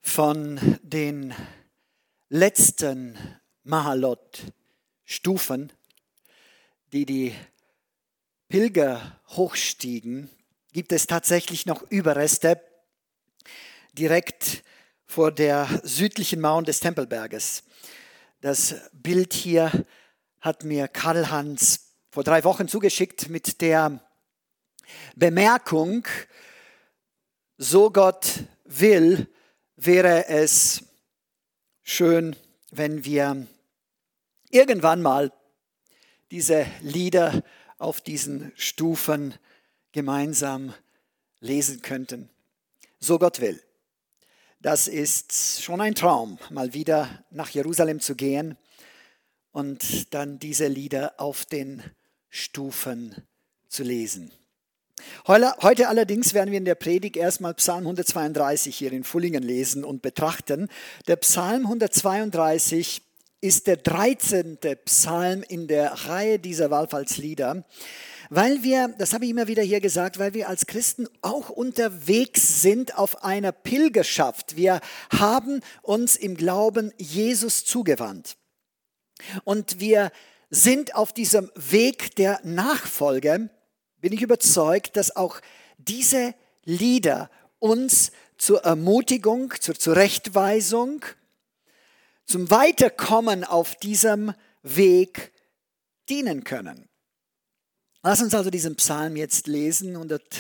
von den letzten Mahalot-Stufen, die Pilger hochstiegen, gibt es tatsächlich noch Überreste direkt vor der südlichen Mauer des Tempelberges. Das Bild hier hat mir Karl-Hans vor 3 Wochen zugeschickt mit der Bemerkung: So Gott will, wäre es schön, wenn wir irgendwann mal diese Lieder auf diesen Stufen gemeinsam lesen könnten. So Gott will. Das ist schon ein Traum, mal wieder nach Jerusalem zu gehen und dann diese Lieder auf den Stufen zu lesen. Heute allerdings werden wir in der Predigt erstmal Psalm 132 hier in Fullingen lesen und betrachten. Der Psalm 132 ist der 13. Psalm in der Reihe dieser Wallfahrtslieder, weil wir, das habe ich immer wieder hier gesagt, weil wir als Christen auch unterwegs sind auf einer Pilgerschaft. Wir haben uns im Glauben Jesus zugewandt. Und wir sind auf diesem Weg der Nachfolge, bin ich überzeugt, dass auch diese Lieder uns zur Ermutigung, zur Zurechtweisung, zum Weiterkommen auf diesem Weg dienen können. Lass uns also diesen Psalm jetzt lesen,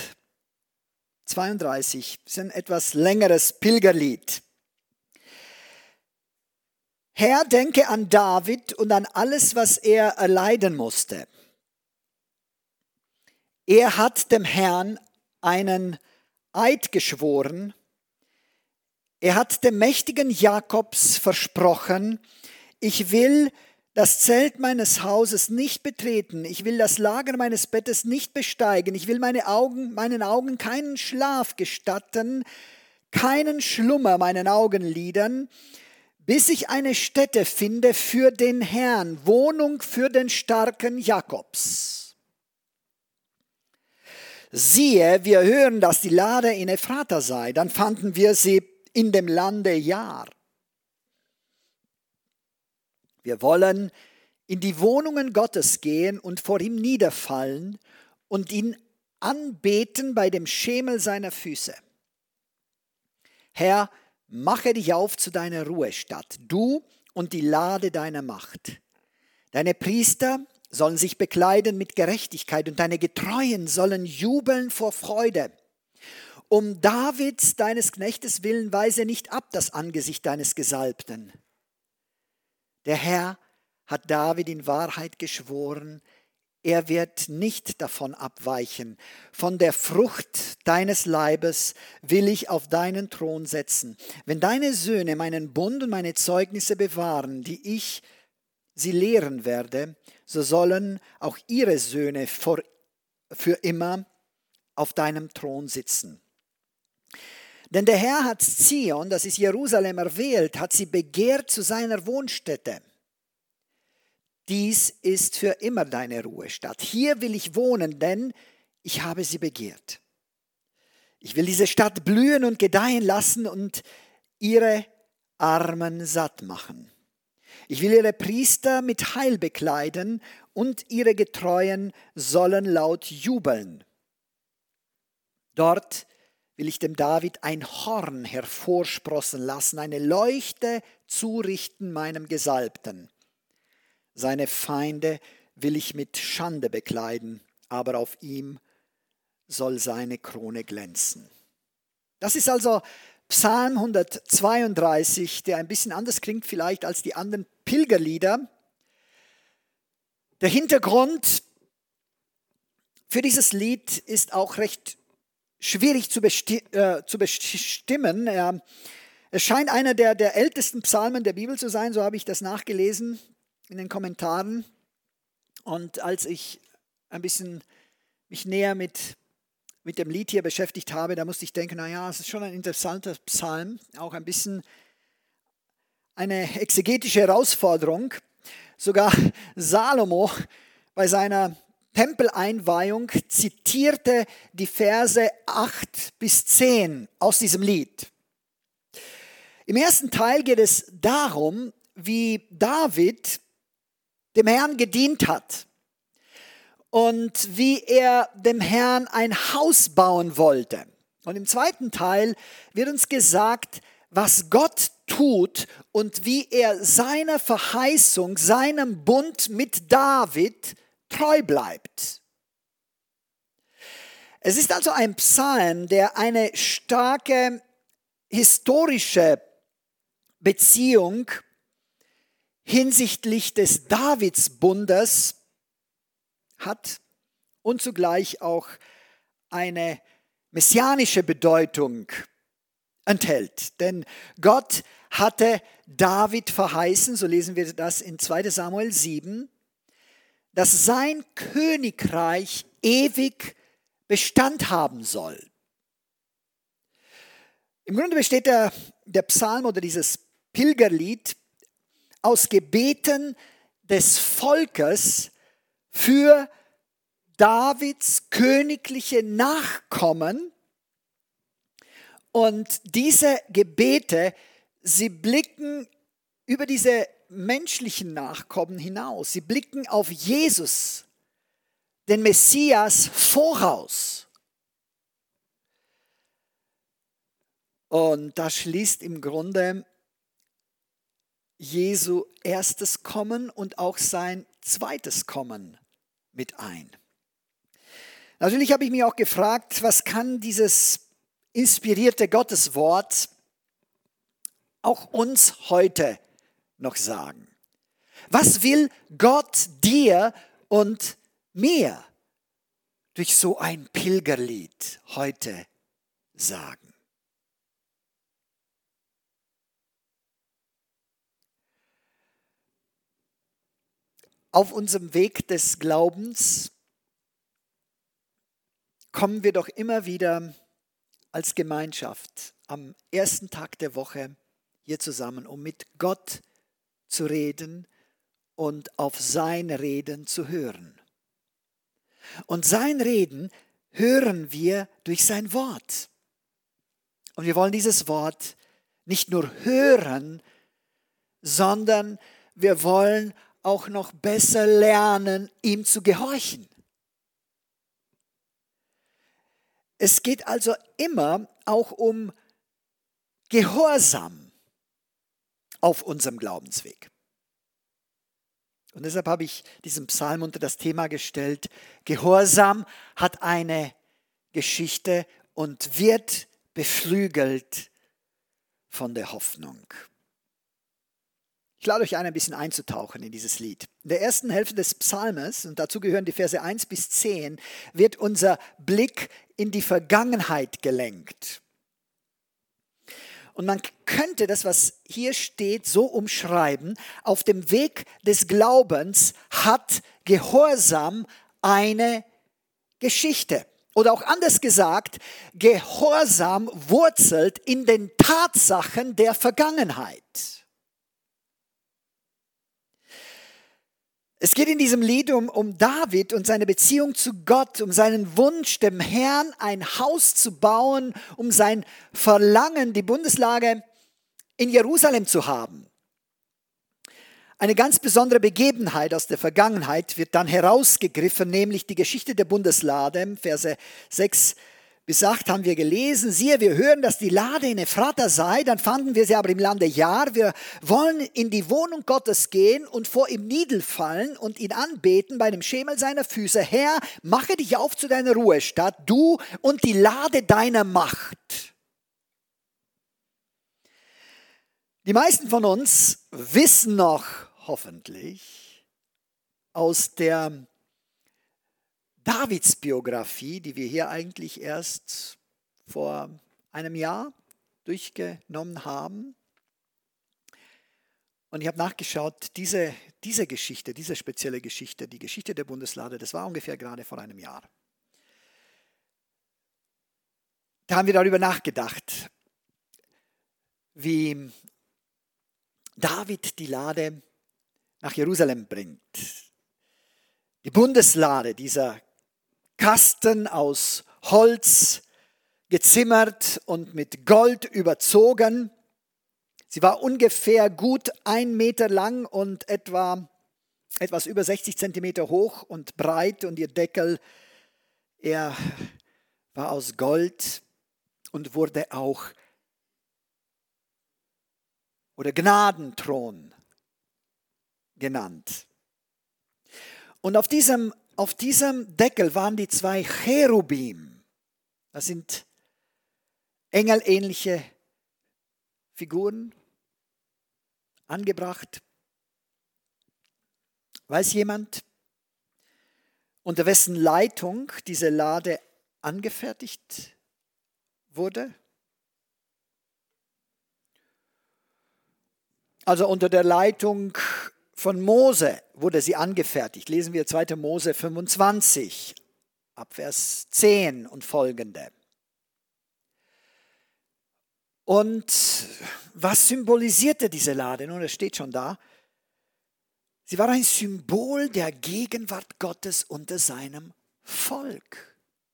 132, das ist ein etwas längeres Pilgerlied. Herr, denke an David und an alles, was er erleiden musste. Er hat dem Herrn einen Eid geschworen. Er hat dem mächtigen Jakobs versprochen, ich will das Zelt meines Hauses nicht betreten, ich will das Lager meines Bettes nicht besteigen, ich will meinen Augen keinen Schlaf gestatten, keinen Schlummer meinen Augenlidern, bis ich eine Stätte finde für den Herrn, Wohnung für den starken Jakobs. Siehe, wir hören, dass die Lade in Ephrata sei, dann fanden wir sie in dem Lande Jaar. Wir wollen in die Wohnungen Gottes gehen und vor ihm niederfallen und ihn anbeten bei dem Schemel seiner Füße. Herr, mache dich auf zu deiner Ruhestadt, du und die Lade deiner Macht. Deine Priester sollen sich bekleiden mit Gerechtigkeit und deine Getreuen sollen jubeln vor Freude. Um Davids, deines Knechtes willen, weise nicht ab das Angesicht deines Gesalbten. Der Herr hat David in Wahrheit geschworen, er wird nicht davon abweichen. Von der Frucht deines Leibes will ich auf deinen Thron setzen. Wenn deine Söhne meinen Bund und meine Zeugnisse bewahren, die ich sie lehren werde, so sollen auch ihre Söhne für immer auf deinem Thron sitzen. Denn der Herr hat Zion, das ist Jerusalem, erwählt, hat sie begehrt zu seiner Wohnstätte. Dies ist für immer deine Ruhestadt. Hier will ich wohnen, denn ich habe sie begehrt. Ich will diese Stadt blühen und gedeihen lassen und ihre Armen satt machen. Ich will ihre Priester mit Heil bekleiden und ihre Getreuen sollen laut jubeln. Dort will ich dem David ein Horn hervorsprossen lassen, eine Leuchte zurichten meinem Gesalbten. Seine Feinde will ich mit Schande bekleiden, aber auf ihm soll seine Krone glänzen. Das ist also Psalm 132, der ein bisschen anders klingt vielleicht als die anderen Pilgerlieder. Der Hintergrund für dieses Lied ist auch recht schwierig zu bestimmen. Es scheint einer der ältesten Psalmen der Bibel zu sein, so habe ich das nachgelesen in den Kommentaren. Und als ich ein bisschen mich näher mit dem Lied hier beschäftigt habe, da musste ich denken, naja, es ist schon ein interessanter Psalm, auch ein bisschen eine exegetische Herausforderung. Sogar Salomo bei seiner Tempeleinweihung zitierte die Verse 8 bis 10 aus diesem Lied. Im ersten Teil geht es darum, wie David dem Herrn gedient hat und wie er dem Herrn ein Haus bauen wollte. Und im zweiten Teil wird uns gesagt, was Gott tut und wie er seiner Verheißung, seinem Bund mit David treu bleibt. Es ist also ein Psalm, der eine starke historische Beziehung hinsichtlich des Davidsbundes hat und zugleich auch eine messianische Bedeutung enthält. Denn Gott hatte David verheißen, so lesen wir das in 2 Samuel 7, dass sein Königreich ewig Bestand haben soll. Im Grunde besteht der Psalm oder dieses Pilgerlied aus Gebeten des Volkes für Davids königliche Nachkommen. Und diese Gebete, sie blicken über diese menschlichen Nachkommen hinaus. Sie blicken auf Jesus, den Messias, voraus. Und da schließt im Grunde Jesu erstes Kommen und auch sein zweites Kommen mit ein. Natürlich habe ich mich auch gefragt, was kann dieses inspirierte Gotteswort auch uns heute noch sagen? Was will Gott dir und mir durch so ein Pilgerlied heute sagen? Auf unserem Weg des Glaubens kommen wir doch immer wieder als Gemeinschaft am ersten Tag der Woche hier zusammen, um mit Gott zu reden und auf sein Reden zu hören. Und sein Reden hören wir durch sein Wort. Und wir wollen dieses Wort nicht nur hören, sondern wir wollen auch noch besser lernen, ihm zu gehorchen. Es geht also immer auch um Gehorsam auf unserem Glaubensweg. Und deshalb habe ich diesen Psalm unter das Thema gestellt: Gehorsam hat eine Geschichte und wird beflügelt von der Hoffnung. Ich lade euch ein bisschen einzutauchen in dieses Lied. In der ersten Hälfte des Psalmes, und dazu gehören die Verse 1 bis 10, wird unser Blick in die Vergangenheit gelenkt. Und man könnte das, was hier steht, so umschreiben: Auf dem Weg des Glaubens hat Gehorsam eine Geschichte. Oder auch anders gesagt, Gehorsam wurzelt in den Tatsachen der Vergangenheit. Es geht in diesem Lied um David und seine Beziehung zu Gott, um seinen Wunsch, dem Herrn ein Haus zu bauen, um sein Verlangen, die Bundeslade in Jerusalem zu haben. Eine ganz besondere Begebenheit aus der Vergangenheit wird dann herausgegriffen, nämlich die Geschichte der Bundeslade. Verse 6 bis 8 haben wir gelesen: Siehe, wir hören, dass die Lade in Ephrata sei, dann fanden wir sie aber im Lande Jaar. Wir wollen in die Wohnung Gottes gehen und vor ihm niederfallen und ihn anbeten bei dem Schemel seiner Füße. Herr, mache dich auf zu deiner Ruhestadt, du und die Lade deiner Macht. Die meisten von uns wissen noch, hoffentlich, aus der Davids Biografie, die wir hier eigentlich erst vor einem Jahr durchgenommen haben. Und ich habe nachgeschaut, diese Geschichte, diese spezielle Geschichte, die Geschichte der Bundeslade, das war ungefähr gerade vor einem Jahr. Da haben wir darüber nachgedacht, wie David die Lade nach Jerusalem bringt. Die Bundeslade, dieser Kasten aus Holz, gezimmert und mit Gold überzogen, Sie war ungefähr gut 1 Meter lang und etwas über 60 Zentimeter hoch und breit. Und ihr Deckel, er war aus Gold und wurde auch oder Gnadenthron genannt. Und auf diesem Deckel waren die 2 Cherubim. Das sind engelähnliche Figuren, angebracht. Weiß jemand, unter wessen Leitung diese Lade angefertigt wurde? Also unter der Leitung von Mose wurde sie angefertigt. Lesen wir 2. Mose 25, ab Vers 10 und folgende. Und was symbolisierte diese Lade? Nun, es steht schon da. Sie war ein Symbol der Gegenwart Gottes unter seinem Volk.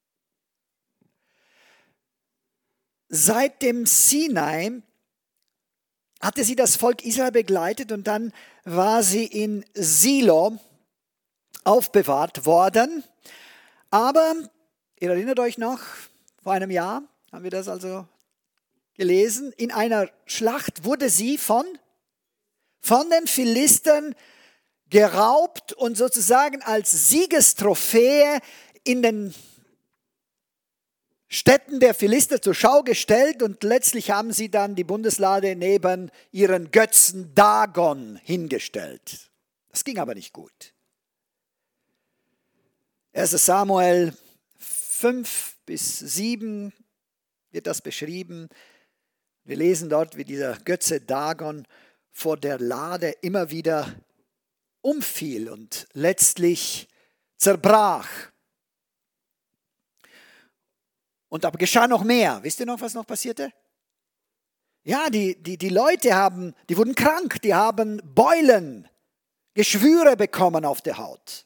Seit dem Sinai hatte sie das Volk Israel begleitet und dann war sie in Silo aufbewahrt worden. Aber, ihr erinnert euch noch, vor einem Jahr haben wir das also gelesen, in einer Schlacht wurde sie von den Philistern geraubt und sozusagen als Siegestrophäe in den Städten der Philister zur Schau gestellt und letztlich haben sie dann die Bundeslade neben ihren Götzen Dagon hingestellt. Das ging aber nicht gut. 1. Samuel 5-7 wird das beschrieben. Wir lesen dort, wie dieser Götze Dagon vor der Lade immer wieder umfiel und letztlich zerbrach. Und aber geschah noch mehr. Wisst ihr noch, was noch passierte? Ja, die Leute die wurden krank, die haben Beulen, Geschwüre bekommen auf der Haut.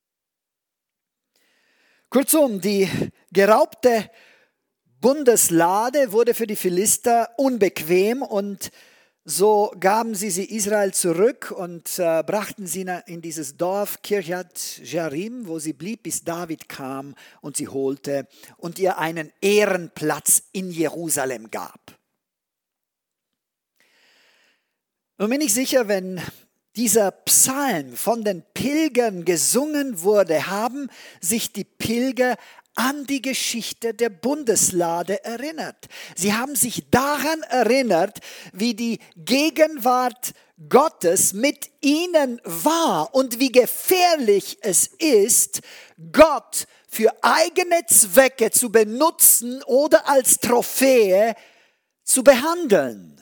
Kurzum, die geraubte Bundeslade wurde für die Philister unbequem und so gaben sie Israel zurück und brachten sie in dieses Dorf Kirjat Jearim, wo sie blieb, bis David kam und sie holte und ihr einen Ehrenplatz in Jerusalem gab. Nun bin ich sicher, wenn dieser Psalm von den Pilgern gesungen wurde, haben sich die Pilger an die Geschichte der Bundeslade erinnert. Sie haben sich daran erinnert, wie die Gegenwart Gottes mit ihnen war und wie gefährlich es ist, Gott für eigene Zwecke zu benutzen oder als Trophäe zu behandeln.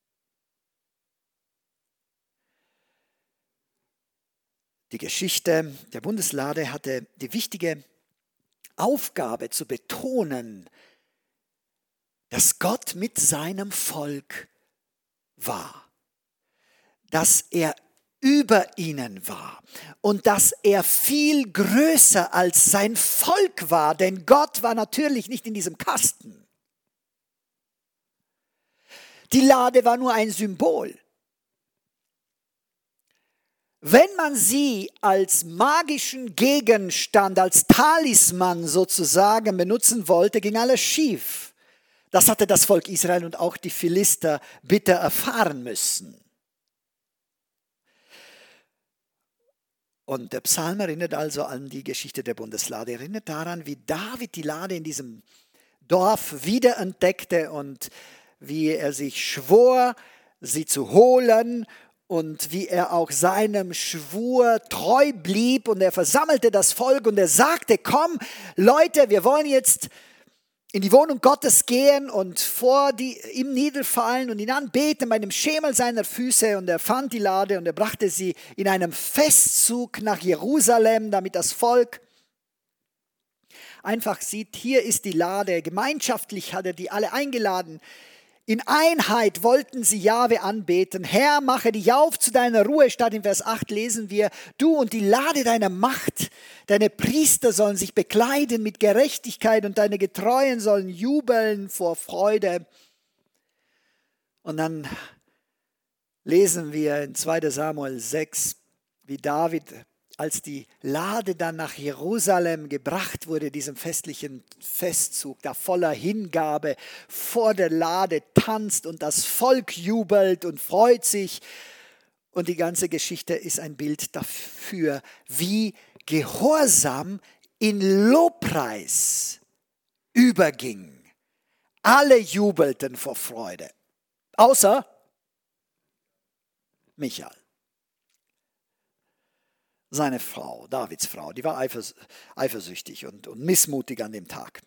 Die Geschichte der Bundeslade hatte die wichtige Aufgabe zu betonen, dass Gott mit seinem Volk war, dass er über ihnen war und dass er viel größer als sein Volk war, denn Gott war natürlich nicht in diesem Kasten. Die Lade war nur ein Symbol. Wenn man sie als magischen Gegenstand, als Talisman sozusagen benutzen wollte, ging alles schief. Das hatte das Volk Israel und auch die Philister bitter erfahren müssen. Und der Psalm erinnert also an die Geschichte der Bundeslade, erinnert daran, wie David die Lade in diesem Dorf wiederentdeckte und wie er sich schwor, sie zu holen und wie er auch seinem Schwur treu blieb und er versammelte das Volk und er sagte, komm Leute, wir wollen jetzt in die Wohnung Gottes gehen und vor ihm niederfallen und ihn anbeten bei dem Schemel seiner Füße und er fand die Lade und er brachte sie in einem Festzug nach Jerusalem, damit das Volk einfach sieht, hier ist die Lade, gemeinschaftlich hat er die alle eingeladen. In Einheit wollten sie Jahwe anbeten. Herr, mache dich auf zu deiner Ruhestadt. In Vers 8 lesen wir, du und die Lade deiner Macht, deine Priester sollen sich bekleiden mit Gerechtigkeit und deine Getreuen sollen jubeln vor Freude. Und dann lesen wir in 2. Samuel 6, wie David, als die Lade dann nach Jerusalem gebracht wurde, diesem festlichen Festzug, da voller Hingabe vor der Lade tanzt und das Volk jubelt und freut sich. Und die ganze Geschichte ist ein Bild dafür, wie Gehorsam in Lobpreis überging. Alle jubelten vor Freude, außer Michal. Seine Frau, Davids Frau, die war eifersüchtig und missmutig an dem Tag.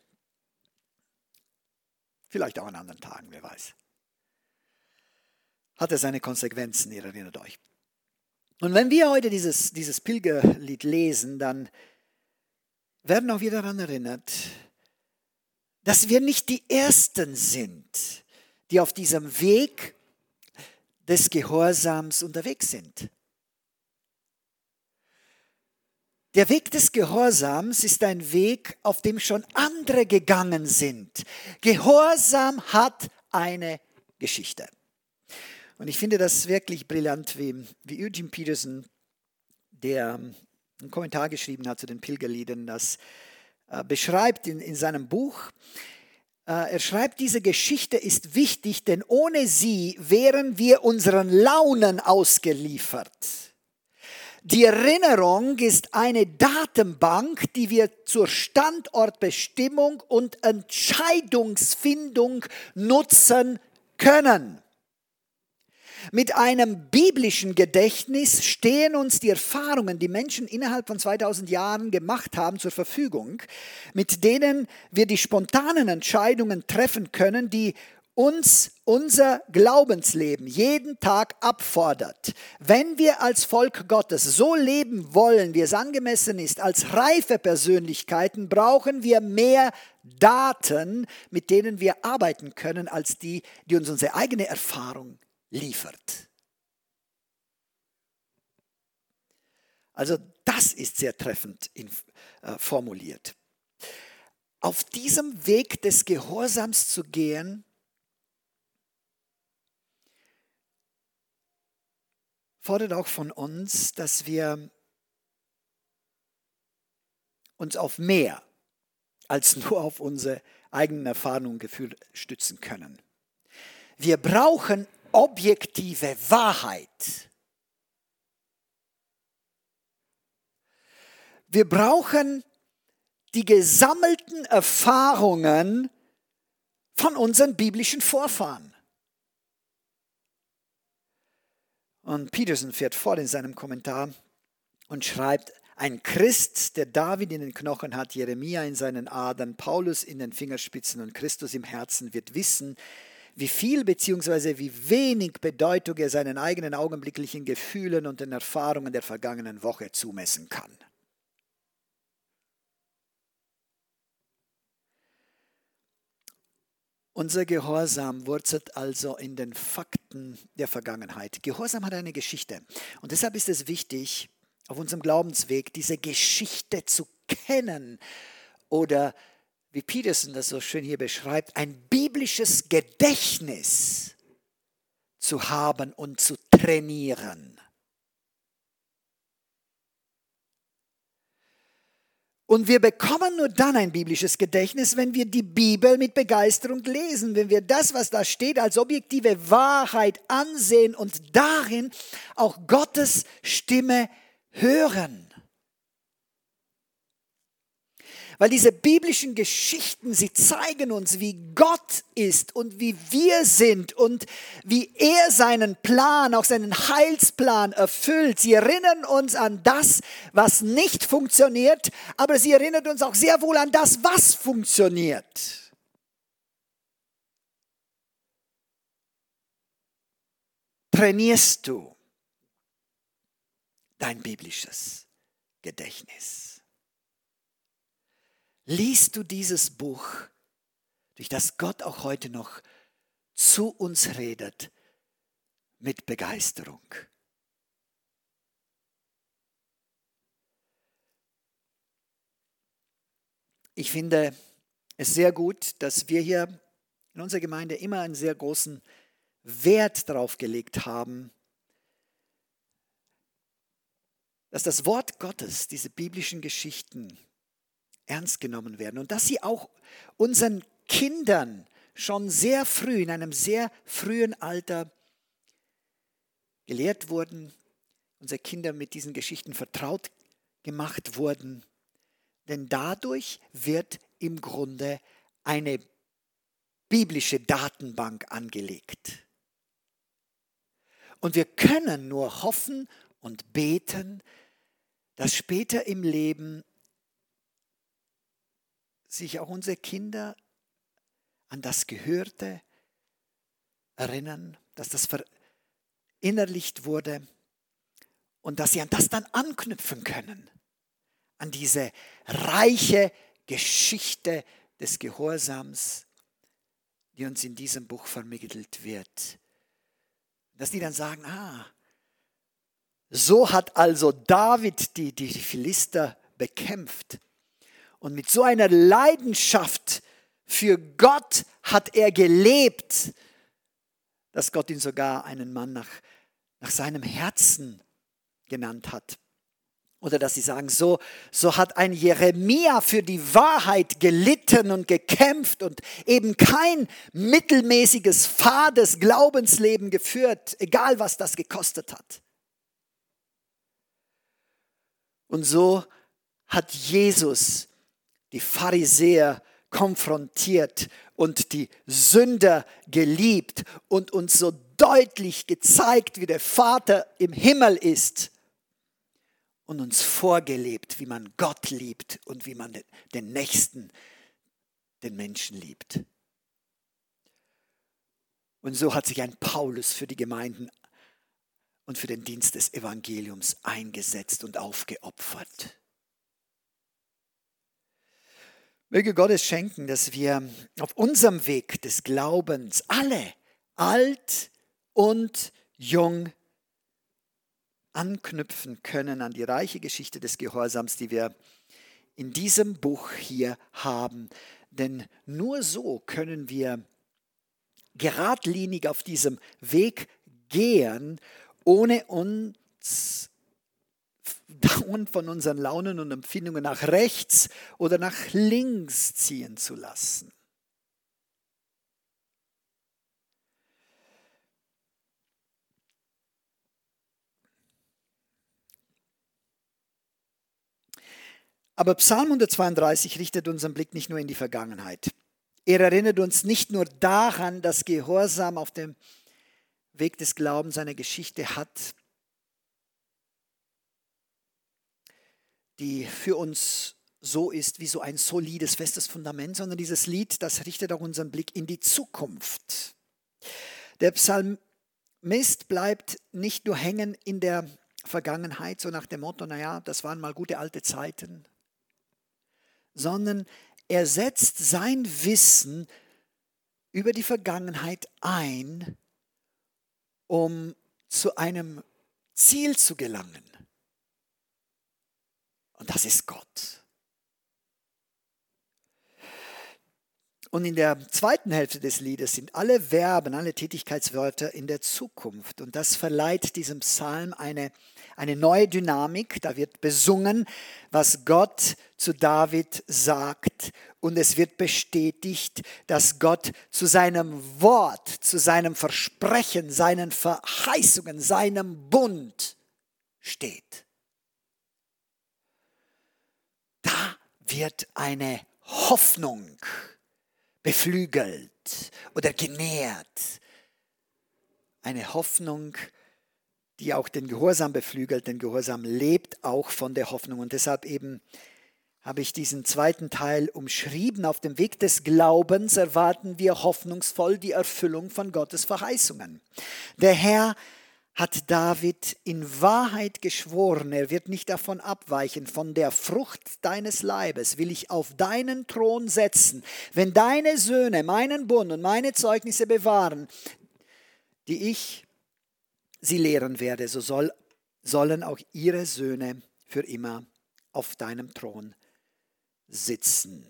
Vielleicht auch an anderen Tagen, wer weiß. Hatte seine Konsequenzen, ihr erinnert euch. Und wenn wir heute dieses Pilgerlied lesen, dann werden auch wir daran erinnert, dass wir nicht die Ersten sind, die auf diesem Weg des Gehorsams unterwegs sind. Der Weg des Gehorsams ist ein Weg, auf dem schon andere gegangen sind. Gehorsam hat eine Geschichte. Und ich finde das wirklich brillant, wie Eugene Peterson, der einen Kommentar geschrieben hat zu den Pilgerliedern, das beschreibt in seinem Buch. Er schreibt, diese Geschichte ist wichtig, denn ohne sie wären wir unseren Launen ausgeliefert. Die Erinnerung ist eine Datenbank, die wir zur Standortbestimmung und Entscheidungsfindung nutzen können. Mit einem biblischen Gedächtnis stehen uns die Erfahrungen, die Menschen innerhalb von 2000 Jahren gemacht haben, zur Verfügung, mit denen wir die spontanen Entscheidungen treffen können, die uns unser Glaubensleben jeden Tag abfordert. Wenn wir als Volk Gottes so leben wollen, wie es angemessen ist, als reife Persönlichkeiten, brauchen wir mehr Daten, mit denen wir arbeiten können, als die uns unsere eigene Erfahrung liefert. Also das ist sehr treffend formuliert. Auf diesem Weg des Gehorsams zu gehen, fordert auch von uns, dass wir uns auf mehr als nur auf unsere eigenen Erfahrungen und Gefühle stützen können. Wir brauchen objektive Wahrheit. Wir brauchen die gesammelten Erfahrungen von unseren biblischen Vorfahren. Und Peterson fährt fort in seinem Kommentar und schreibt, ein Christ, der David in den Knochen hat, Jeremia in seinen Adern, Paulus in den Fingerspitzen und Christus im Herzen, wird wissen, wie viel bzw. wie wenig Bedeutung er seinen eigenen augenblicklichen Gefühlen und den Erfahrungen der vergangenen Woche zumessen kann. Unser Gehorsam wurzelt also in den Fakten der Vergangenheit. Gehorsam hat eine Geschichte. Und deshalb ist es wichtig, auf unserem Glaubensweg diese Geschichte zu kennen. Oder, wie Peterson das so schön hier beschreibt, ein biblisches Gedächtnis zu haben und zu trainieren. Und wir bekommen nur dann ein biblisches Gedächtnis, wenn wir die Bibel mit Begeisterung lesen, wenn wir das, was da steht, als objektive Wahrheit ansehen und darin auch Gottes Stimme hören. Weil diese biblischen Geschichten, sie zeigen uns, wie Gott ist und wie wir sind und wie er seinen Plan, auch seinen Heilsplan erfüllt. Sie erinnern uns an das, was nicht funktioniert, aber sie erinnern uns auch sehr wohl an das, was funktioniert. Trainierst du dein biblisches Gedächtnis? Liest du dieses Buch, durch das Gott auch heute noch zu uns redet, mit Begeisterung? Ich finde es sehr gut, dass wir hier in unserer Gemeinde immer einen sehr großen Wert darauf gelegt haben, dass das Wort Gottes, diese biblischen Geschichten ernst genommen werden und dass sie auch unseren Kindern schon sehr früh, in einem sehr frühen Alter gelehrt wurden, unsere Kinder mit diesen Geschichten vertraut gemacht wurden. Denn dadurch wird im Grunde eine biblische Datenbank angelegt. Und wir können nur hoffen und beten, dass später im Leben sich auch unsere Kinder an das Gehörte erinnern, dass das verinnerlicht wurde und dass sie an das dann anknüpfen können, an diese reiche Geschichte des Gehorsams, die uns in diesem Buch vermittelt wird. Dass die dann sagen, so hat also David die Philister bekämpft. Und mit so einer Leidenschaft für Gott hat er gelebt, dass Gott ihn sogar einen Mann nach seinem Herzen genannt hat. Oder dass sie sagen, so hat ein Jeremia für die Wahrheit gelitten und gekämpft und eben kein mittelmäßiges, fades Glaubensleben geführt, egal was das gekostet hat. Und so hat Jesus die Pharisäer konfrontiert und die Sünder geliebt und uns so deutlich gezeigt, wie der Vater im Himmel ist und uns vorgelebt, wie man Gott liebt und wie man den Nächsten, den Menschen liebt. Und so hat sich ein Paulus für die Gemeinden und für den Dienst des Evangeliums eingesetzt und aufgeopfert. Möge Gott es schenken, dass wir auf unserem Weg des Glaubens alle, alt und jung, anknüpfen können an die reiche Geschichte des Gehorsams, die wir in diesem Buch hier haben. Denn nur so können wir geradlinig auf diesem Weg gehen, ohne uns dauernd von unseren Launen und Empfindungen nach rechts oder nach links ziehen zu lassen. Aber Psalm 132 richtet unseren Blick nicht nur in die Vergangenheit. Er erinnert uns nicht nur daran, dass Gehorsam auf dem Weg des Glaubens eine Geschichte hat, die für uns so ist wie so ein solides, festes Fundament, sondern dieses Lied, das richtet auch unseren Blick in die Zukunft. Der Psalmist bleibt nicht nur hängen in der Vergangenheit, so nach dem Motto, das waren mal gute alte Zeiten, sondern er setzt sein Wissen über die Vergangenheit ein, um zu einem Ziel zu gelangen. Und das ist Gott. Und in der zweiten Hälfte des Liedes sind alle Verben, alle Tätigkeitswörter in der Zukunft. Und das verleiht diesem Psalm eine neue Dynamik. Da wird besungen, was Gott zu David sagt. Und es wird bestätigt, dass Gott zu seinem Wort, zu seinem Versprechen, seinen Verheißungen, seinem Bund steht. Da wird eine Hoffnung beflügelt oder genährt. Eine Hoffnung, die auch den Gehorsam beflügelt. Denn Gehorsam lebt auch von der Hoffnung. Und deshalb eben habe ich diesen zweiten Teil umschrieben. Auf dem Weg des Glaubens erwarten wir hoffnungsvoll die Erfüllung von Gottes Verheißungen. Der Herr hat David in Wahrheit geschworen, er wird nicht davon abweichen, von der Frucht deines Leibes will ich auf deinen Thron setzen, wenn deine Söhne meinen Bund und meine Zeugnisse bewahren, die ich sie lehren werde, so sollen auch ihre Söhne für immer auf deinem Thron sitzen.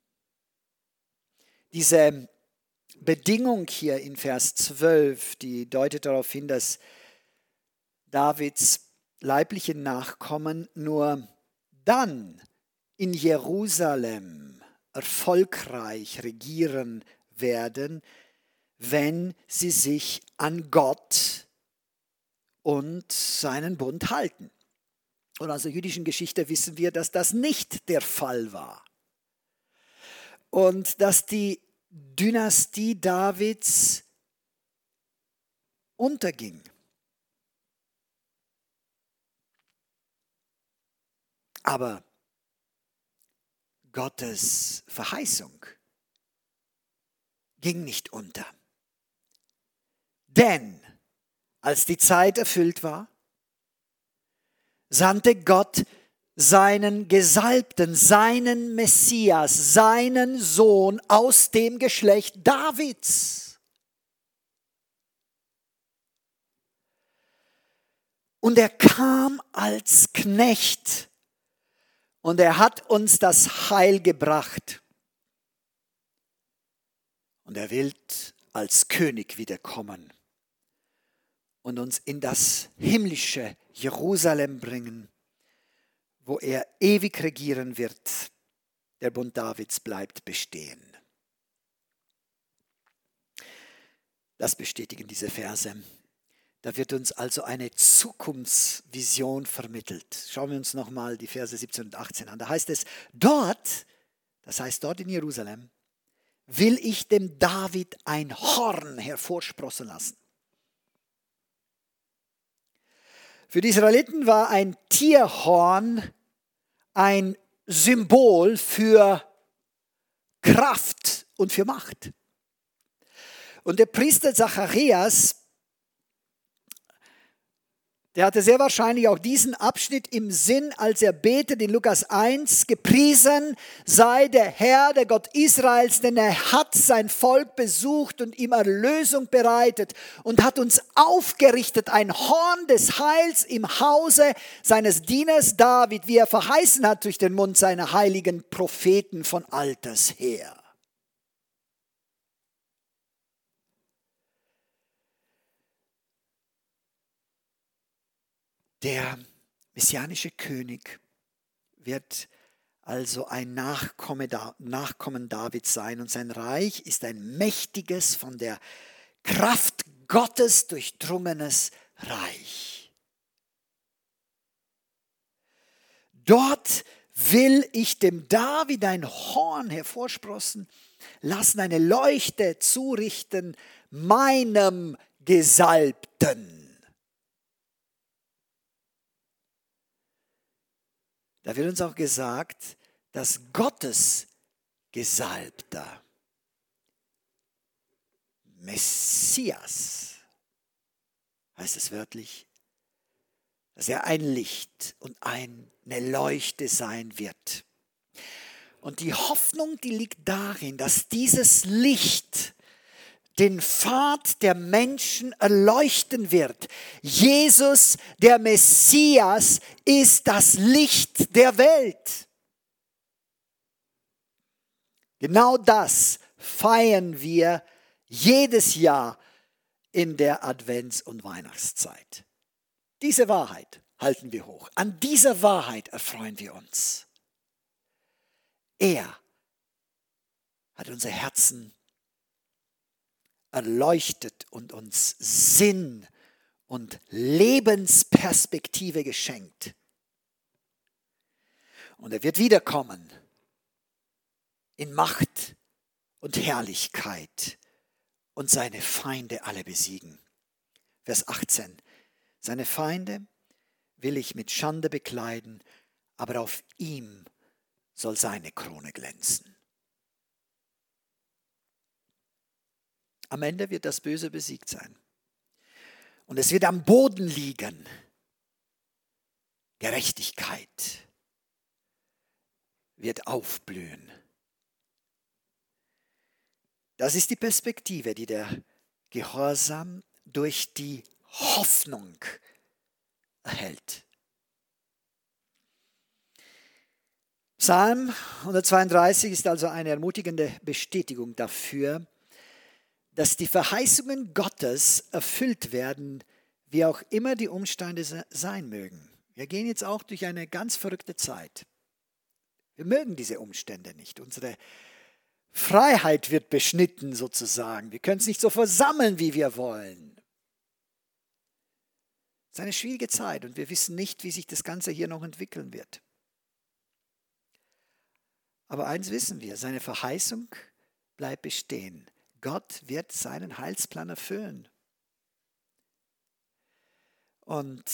Diese Bedingung hier in Vers 12, die deutet darauf hin, dass Davids leiblichen Nachkommen nur dann in Jerusalem erfolgreich regieren werden, wenn sie sich an Gott und seinen Bund halten. Und aus der jüdischen Geschichte wissen wir, dass das nicht der Fall war. Und dass die Dynastie Davids unterging. Aber Gottes Verheißung ging nicht unter. Denn als die Zeit erfüllt war, sandte Gott seinen Gesalbten, seinen Messias, seinen Sohn aus dem Geschlecht Davids. Und er kam als Knecht und er hat uns das Heil gebracht. Und er will als König wiederkommen und uns in das himmlische Jerusalem bringen, wo er ewig regieren wird. Der Bund Davids bleibt bestehen. Das bestätigen diese Verse. Da wird uns also eine Zukunftsvision vermittelt. Schauen wir uns nochmal die Verse 17 und 18 an. Da heißt es, dort, das heißt dort in Jerusalem, will ich dem David ein Horn hervorsprossen lassen. Für die Israeliten war ein Tierhorn ein Symbol für Kraft und für Macht. Und der Priester Zacharias, der hatte sehr wahrscheinlich auch diesen Abschnitt im Sinn, als er betet in Lukas 1, gepriesen sei der Herr, der Gott Israels, denn er hat sein Volk besucht und ihm Erlösung bereitet und hat uns aufgerichtet, ein Horn des Heils im Hause seines Dieners David, wie er verheißen hat durch den Mund seiner heiligen Propheten von alters her. Der messianische König wird also ein Nachkommen Davids sein und sein Reich ist ein mächtiges, von der Kraft Gottes durchdrungenes Reich. Dort will ich dem David ein Horn hervorsprossen lassen, eine Leuchte zurichten, meinem Gesalbten. Da wird uns auch gesagt, dass Gottes Gesalbter, Messias, heißt es wörtlich, dass er ein Licht und eine Leuchte sein wird. Und die Hoffnung, die liegt darin, dass dieses Licht den Pfad der Menschen erleuchten wird. Jesus, der Messias, ist das Licht der Welt. Genau das feiern wir jedes Jahr in der Advents- und Weihnachtszeit. Diese Wahrheit halten wir hoch. An dieser Wahrheit erfreuen wir uns. Er hat unser Herzen erleuchtet und uns Sinn und Lebensperspektive geschenkt. Und er wird wiederkommen in Macht und Herrlichkeit und seine Feinde alle besiegen. Vers 18. Seine Feinde will ich mit Schande bekleiden, aber auf ihm soll seine Krone glänzen. Am Ende wird das Böse besiegt sein. Und es wird am Boden liegen. Gerechtigkeit wird aufblühen. Das ist die Perspektive, die der Gehorsam durch die Hoffnung erhält. Psalm 132 ist also eine ermutigende Bestätigung dafür, dass die Verheißungen Gottes erfüllt werden, wie auch immer die Umstände sein mögen. Wir gehen jetzt auch durch eine ganz verrückte Zeit. Wir mögen diese Umstände nicht. Unsere Freiheit wird beschnitten sozusagen. Wir können es nicht so versammeln, wie wir wollen. Es ist eine schwierige Zeit und wir wissen nicht, wie sich das Ganze hier noch entwickeln wird. Aber eins wissen wir, seine Verheißung bleibt bestehen. Gott wird seinen Heilsplan erfüllen. Und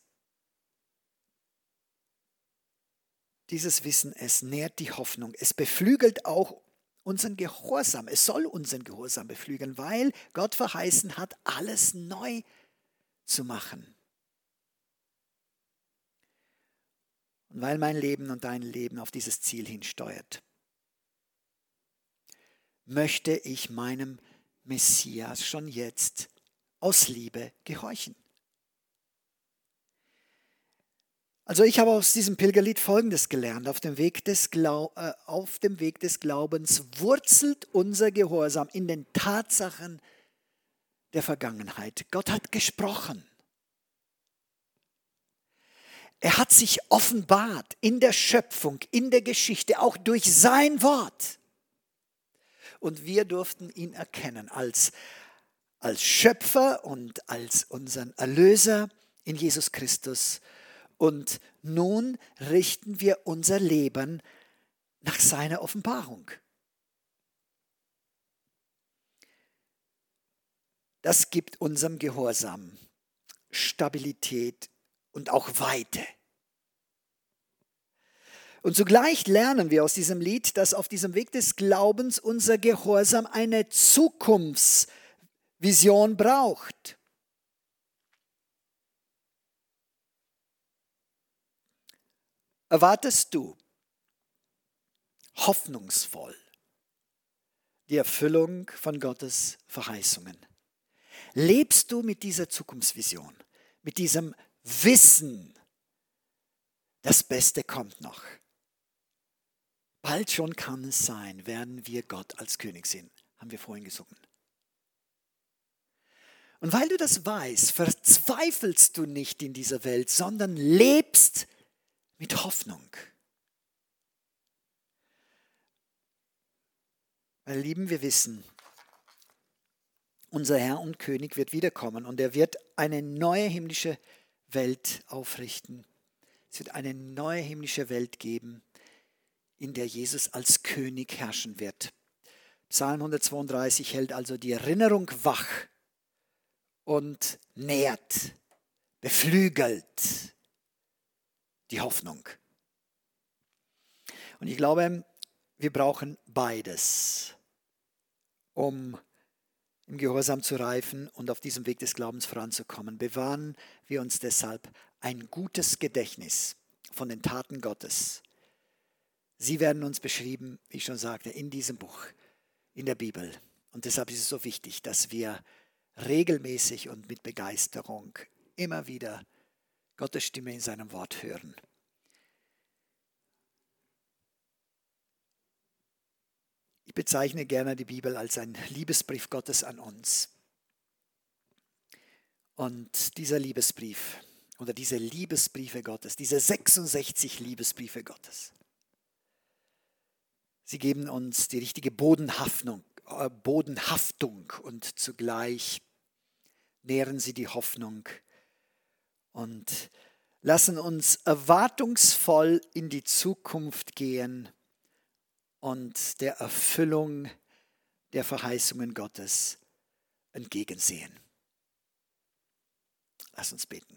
dieses Wissen, es nährt die Hoffnung. Es beflügelt auch unseren Gehorsam. Es soll unseren Gehorsam beflügeln, weil Gott verheißen hat, alles neu zu machen. Und weil mein Leben und dein Leben auf dieses Ziel hinsteuert, möchte ich meinem Messias schon jetzt aus Liebe gehorchen. Also ich habe aus diesem Pilgerlied Folgendes gelernt. Auf dem Weg des Glaubens wurzelt unser Gehorsam in den Tatsachen der Vergangenheit. Gott hat gesprochen. Er hat sich offenbart in der Schöpfung, in der Geschichte, auch durch sein Wort. Und wir durften ihn erkennen als Schöpfer und als unseren Erlöser in Jesus Christus. Und nun richten wir unser Leben nach seiner Offenbarung. Das gibt unserem Gehorsam Stabilität und auch Weite. Und zugleich lernen wir aus diesem Lied, dass auf diesem Weg des Glaubens unser Gehorsam eine Zukunftsvision braucht. Erwartest du hoffnungsvoll die Erfüllung von Gottes Verheißungen? Lebst du mit dieser Zukunftsvision, mit diesem Wissen, das Beste kommt noch? Bald schon kann es sein, werden wir Gott als König sehen, haben wir vorhin gesungen. Und weil du das weißt, verzweifelst du nicht in dieser Welt, sondern lebst mit Hoffnung. Meine Lieben, wir wissen, unser Herr und König wird wiederkommen und er wird eine neue himmlische Welt aufrichten. Es wird eine neue himmlische Welt geben, in der Jesus als König herrschen wird. Psalm 132 hält also die Erinnerung wach und nährt, beflügelt die Hoffnung. Und ich glaube, wir brauchen beides, um im Gehorsam zu reifen und auf diesem Weg des Glaubens voranzukommen. Bewahren wir uns deshalb ein gutes Gedächtnis von den Taten Gottes. Sie werden uns beschrieben, wie ich schon sagte, in diesem Buch, in der Bibel. Und deshalb ist es so wichtig, dass wir regelmäßig und mit Begeisterung immer wieder Gottes Stimme in seinem Wort hören. Ich bezeichne gerne die Bibel als einen Liebesbrief Gottes an uns. Und dieser Liebesbrief oder diese Liebesbriefe Gottes, diese 66 Liebesbriefe Gottes, sie geben uns die richtige Bodenhaftung und zugleich nähren sie die Hoffnung und lassen uns erwartungsvoll in die Zukunft gehen und der Erfüllung der Verheißungen Gottes entgegensehen. Lass uns beten.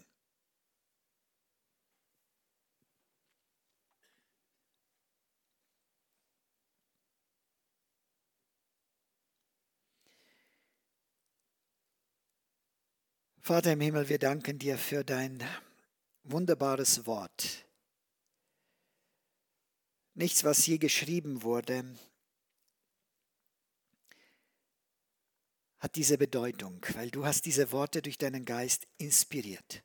Vater im Himmel, wir danken dir für dein wunderbares Wort. Nichts, was je geschrieben wurde, hat diese Bedeutung, weil du hast diese Worte durch deinen Geist inspiriert.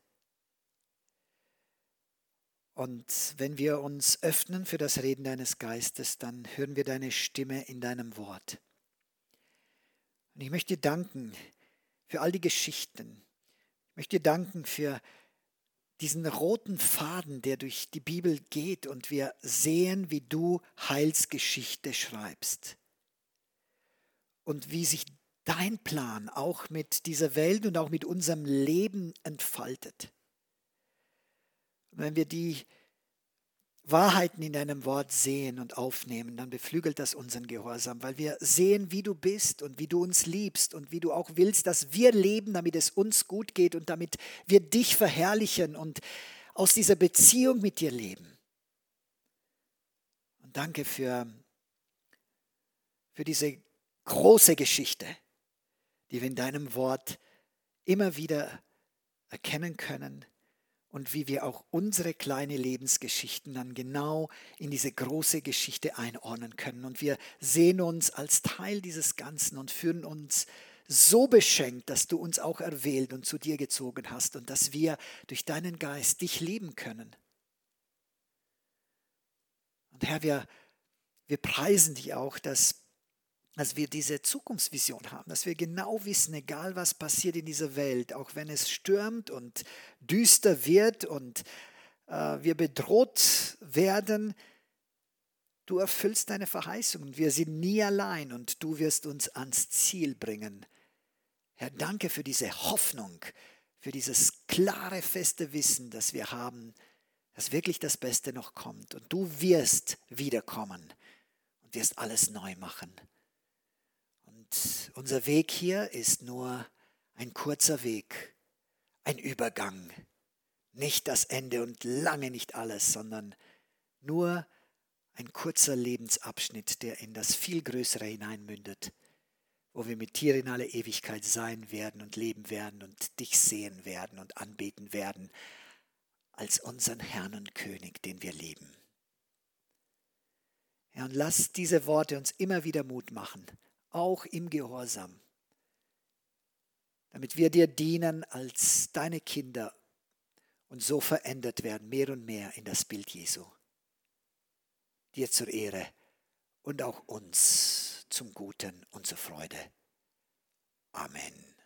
Und wenn wir uns öffnen für das Reden deines Geistes, dann hören wir deine Stimme in deinem Wort. Und ich möchte dir danken für all die Geschichten. Ich möchte dir danken für diesen roten Faden, der durch die Bibel geht und wir sehen, wie du Heilsgeschichte schreibst und wie sich dein Plan auch mit dieser Welt und auch mit unserem Leben entfaltet. Und wenn wir die Wahrheiten in deinem Wort sehen und aufnehmen, dann beflügelt das unseren Gehorsam, weil wir sehen, wie du bist und wie du uns liebst und wie du auch willst, dass wir leben, damit es uns gut geht und damit wir dich verherrlichen und aus dieser Beziehung mit dir leben. Und danke für diese große Geschichte, die wir in deinem Wort immer wieder erkennen können und wie wir auch unsere kleinen Lebensgeschichten dann genau in diese große Geschichte einordnen können. Und wir sehen uns als Teil dieses Ganzen und fühlen uns so beschenkt, dass du uns auch erwählt und zu dir gezogen hast und dass wir durch deinen Geist dich lieben können. Und Herr, wir preisen dich auch, dass wir diese Zukunftsvision haben, dass wir genau wissen, egal was passiert in dieser Welt, auch wenn es stürmt und düster wird und wir bedroht werden, du erfüllst deine Verheißungen. Wir sind nie allein und du wirst uns ans Ziel bringen. Herr, danke für diese Hoffnung, für dieses klare, feste Wissen, das wir haben, dass wirklich das Beste noch kommt. Und du wirst wiederkommen und wirst alles neu machen. Und unser Weg hier ist nur ein kurzer Weg, ein Übergang. Nicht das Ende und lange nicht alles, sondern nur ein kurzer Lebensabschnitt, der in das viel Größere hineinmündet, wo wir mit dir in alle Ewigkeit sein werden und leben werden und dich sehen werden und anbeten werden als unseren Herrn und König, den wir lieben. Ja, und lass diese Worte uns immer wieder Mut machen, auch im Gehorsam, damit wir dir dienen als deine Kinder und so verändert werden, mehr und mehr in das Bild Jesu. Dir zur Ehre und auch uns zum Guten und zur Freude. Amen.